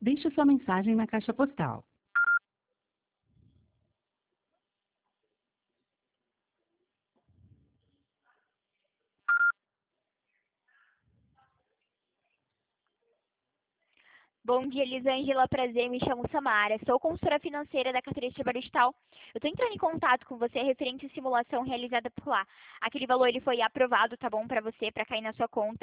Deixe sua mensagem na caixa postal. Bom dia, Elisângela. Prazer, me chamo Samara. Sou consultora financeira da carteira de Baristal. Eu estou entrando em contato com você referente à simulação realizada por lá. Aquele valor ele foi aprovado, tá bom, para você, para cair na sua conta.